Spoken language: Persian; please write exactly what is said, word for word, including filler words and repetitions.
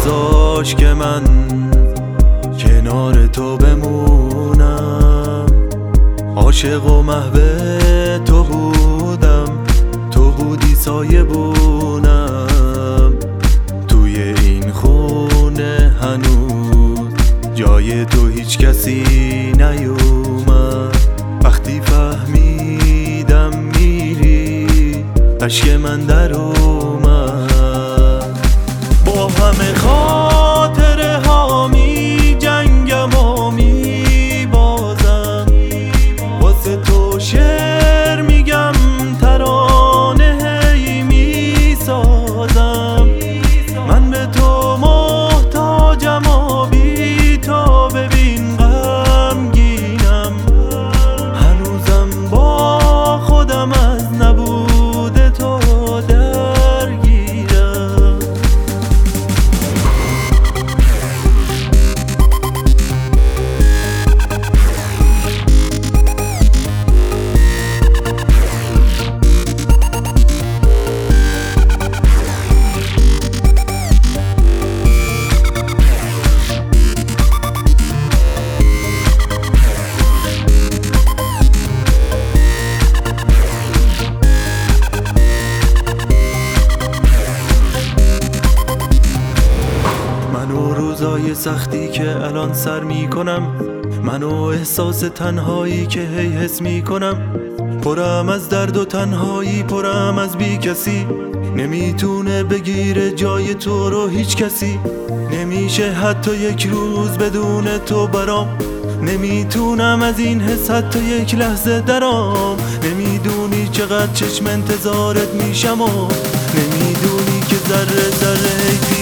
نذاش که من کنار تو بمونم. عاشق و محو تو بودم، تو بودی سایه بونم. توی این خونه هنوز جای تو هیچ کسی نیومد. وقتی فهمیدم میری اشک من در اومد. با همه خاطره ها می جنگم و می بازم، واسه تو شعر میگم ترانه هی می سازم. من به تو محتاجم و بی تو ببین غمگینم. هنوزم با خودم از نبود تو درگیرم. منو روزای سختی که الان سر میکنم، منو احساس تنهایی که هی حس میکنم. پرم از درد و تنهایی، پرم از بی کسی. نمیتونه بگیره جای تو رو هیچ کسی. نمیشه حتی یک روز بدون تو برام. نمیتونم از این حس حتی یک لحظه درام. نمیدونی چقدر چشم انتظارت میشم و نمیدونی که ذره ذره